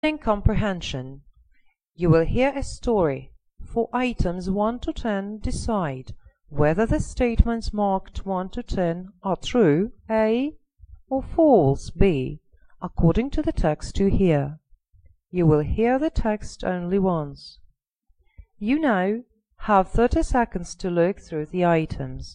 In comprehension, you will hear a story. For items 1 to 10, decide whether the statements marked 1 to 10 are true, A, or false, B, according to the text you hear. You will hear the text only once. You now have 30 seconds to look through the items.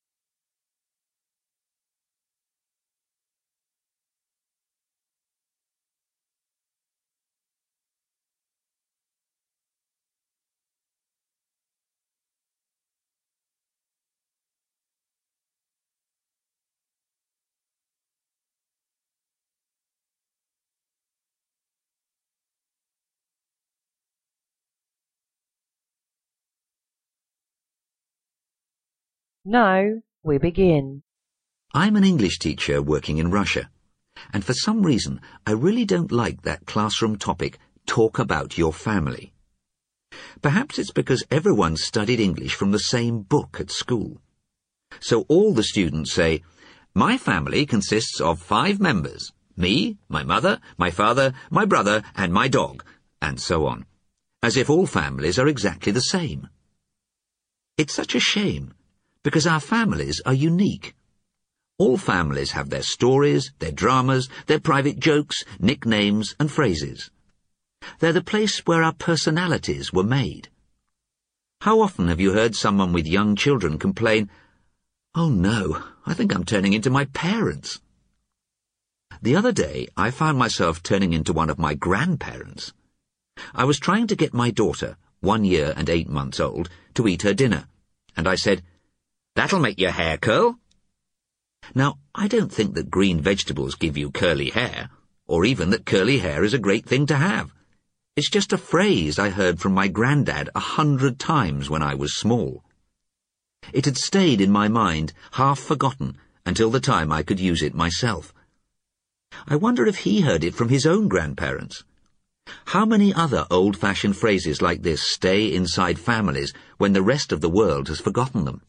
Now we begin. I'm an English teacher working in Russia, and for some reason I really don't like that classroom topic, talk about your family. Perhaps it's because everyone studied English from the same book at school. So all the students say, my family consists of 5 members, me, my mother, my father, my brother, and my dog, and so on, as if all families are exactly the same. It's such a shame, because our families are unique. All families have their stories, their dramas, their private jokes, nicknames and phrases. They're the place where our personalities were made. How often have you heard someone with young children complain, "Oh no, I think I'm turning into my parents." The other day I found myself turning into one of my grandparents. I was trying to get my daughter, 1 year and 8 months old, to eat her dinner, and I said, "That'll make your hair curl." Now, I don't think that green vegetables give you curly hair, or even that curly hair is a great thing to have. It's just a phrase I heard from my granddad 100 times when I was small. It had stayed in my mind, half forgotten, until the time I could use it myself. I wonder if he heard it from his own grandparents. How many other old-fashioned phrases like this stay inside families when the rest of the world has forgotten them?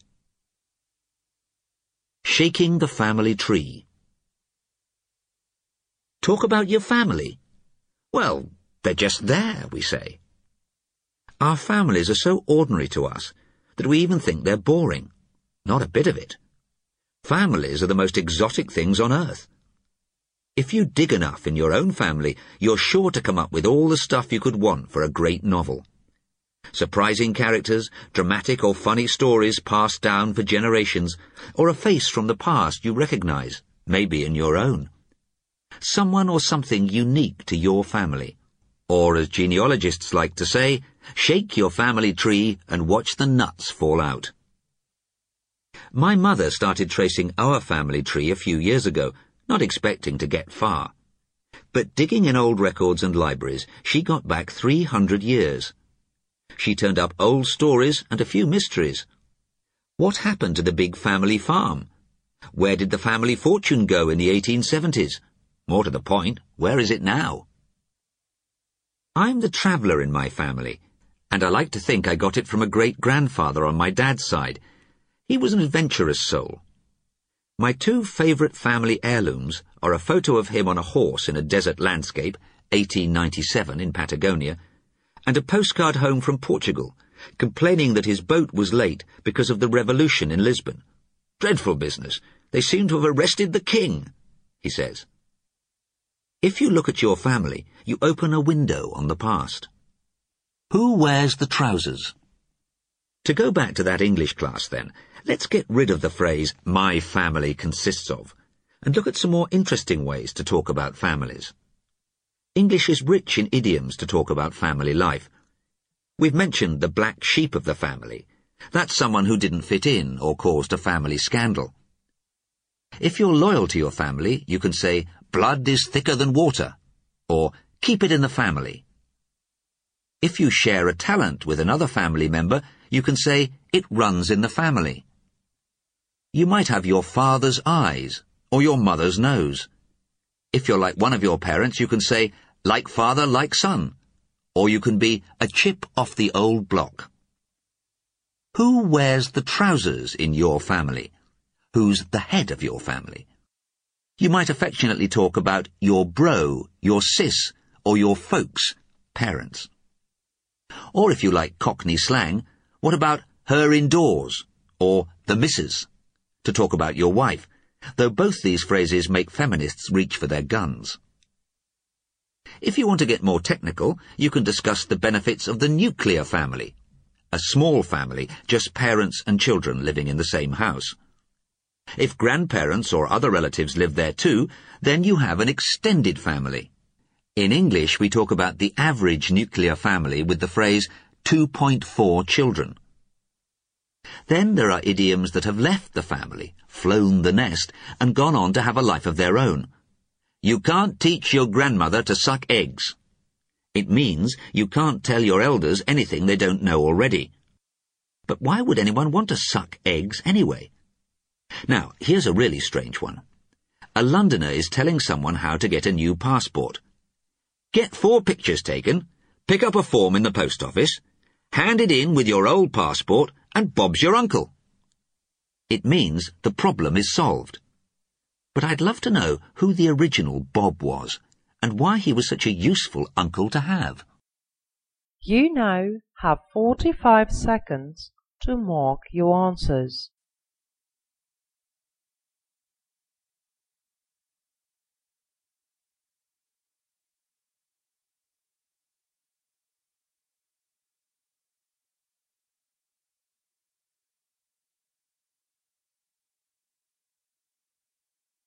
Shaking the family tree. Talk about your family. Well, they're just there, we say. Our families are so ordinary to us that we even think they're boring. Not a bit of it. Families are the most exotic things on earth. If you dig enough in your own family, you're sure to come up with all the stuff you could want for a great novel. Surprising characters, dramatic or funny stories passed down for generations, or a face from the past you recognize, maybe in your own. Someone or something unique to your family. Or, as genealogists like to say, shake your family tree and watch the nuts fall out. My mother started tracing our family tree a few years ago, not expecting to get far. But digging in old records and libraries, she got back 300 years. She turned up old stories and a few mysteries. What happened to the big family farm? Where did the family fortune go in the 1870s? More to the point, where is it now? I'm the traveller in my family, and I like to think I got it from a great-grandfather on my dad's side. He was an adventurous soul. My 2 favourite family heirlooms are a photo of him on a horse in a desert landscape, 1897 in Patagonia, and a postcard home from Portugal, complaining that his boat was late because of the revolution in Lisbon. "Dreadful business. They seem to have arrested the king," he says. If you look at your family, you open a window on the past. Who wears the trousers? To go back to that English class then, let's get rid of the phrase, "my family consists of," and look at some more interesting ways to talk about families. English is rich in idioms to talk about family life. We've mentioned the black sheep of the family. That's someone who didn't fit in or caused a family scandal. If you're loyal to your family, you can say, "Blood is thicker than water," or "keep it in the family." If you share a talent with another family member, you can say, "it runs in the family." You might have your father's eyes, or your mother's nose. If you're like one of your parents, you can say, "like father, like son," or you can be a chip off the old block. Who wears the trousers in your family? Who's the head of your family? You might affectionately talk about your bro, your sis, or your folks, parents. Or if you like Cockney slang, what about her indoors or the missus, to talk about your wife, though both these phrases make feminists reach for their guns. If you want to get more technical, you can discuss the benefits of the nuclear family, a small family, just parents and children living in the same house. If grandparents or other relatives live there too, then you have an extended family. In English, we talk about the average nuclear family with the phrase 2.4 children. Then there are idioms that have left the family, flown the nest, and gone on to have a life of their own. You can't teach your grandmother to suck eggs. It means you can't tell your elders anything they don't know already. But why would anyone want to suck eggs anyway? Now, here's a really strange one. A Londoner is telling someone how to get a new passport. Get 4 pictures taken, pick up a form in the post office, hand it in with your old passport, and Bob's your uncle. It means the problem is solved. But I'd love to know who the original Bob was, and why he was such a useful uncle to have. You now have 45 seconds to mark your answers.